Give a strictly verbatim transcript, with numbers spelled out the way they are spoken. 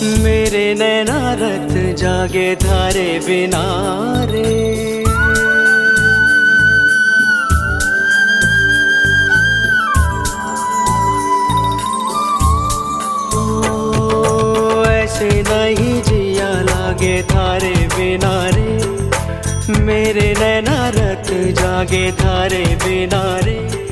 मेरे नैना रत जागे थारे बिना रे। ओ ऐसे नहीं जिया लागे थारे बिना रे। मेरे नैना रत जागे थारे बिना रे।